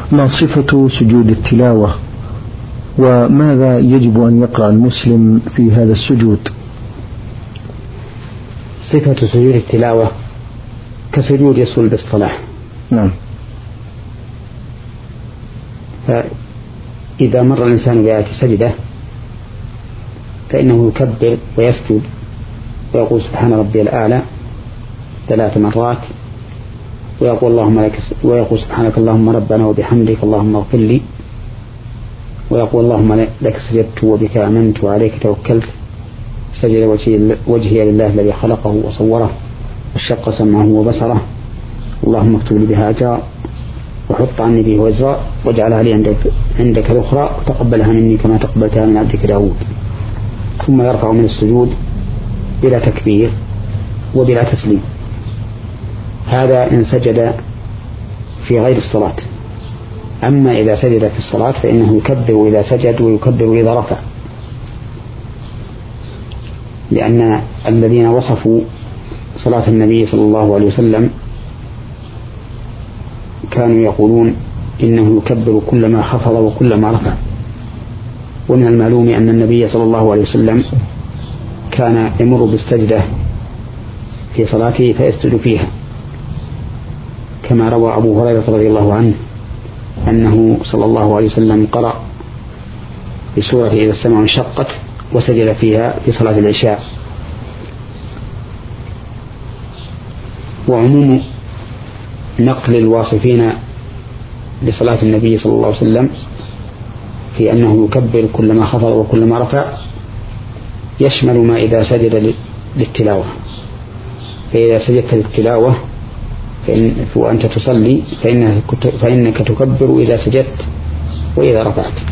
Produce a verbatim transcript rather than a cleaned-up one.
ما صفة سجود التلاوة، وماذا يجب أن يقرأ المسلم في هذا السجود؟ صفة سجود التلاوة كسجود يصل بالصلاة. نعم. فإذا مر الإنسان بآية سجدة فإنه يكبر ويسجد ويقول سبحان ربي الأعلى ثلاث مرات، ويقول اللهم لك ويقول سبحانك اللهم ربنا وبحمدك اللهم اغفر لي، ويقول اللهم لك سجدت وبك آمنت وعليك توكلت، سجد وجهي لله الذي خلقه وصوره وشق سمعه وبصره، اللهم اكتب لي بها أجرا وحط عني به وزرا واجعلها لي عندك, عندك الأخرى وتقبلها مني كما تقبلتها من عبدك داود. ثم يرفع من السجود بلا تكبير وبلا تسليم. هذا إن سجد في غير الصلاة. أما إذا سجد في الصلاة فإنه يكبر إذا سجد ويكبر إذا رفع، لأن الذين وصفوا صلاة النبي صلى الله عليه وسلم كانوا يقولون إنه يكبر كلما خفض وكلما رفع. ومن المعلوم أن النبي صلى الله عليه وسلم كان يمر بالسجدة في صلاته فيسجد فيها، كما روى أبو هريرة رضي الله عنه أنه صلى الله عليه وسلم قرأ بسورة إذا السماء انشقت وسجد فيها في صلاة العشاء. وعموم نقل الواصفين لصلاة النبي صلى الله عليه وسلم في أنه يكبر كلما خفض وكلما رفع يشمل ما إذا سجد للتلاوة. فإذا سجدت للتلاوة فإن وأنت تصلي فإنك, فإنك تكبر إذا سجدت وإذا رفعت.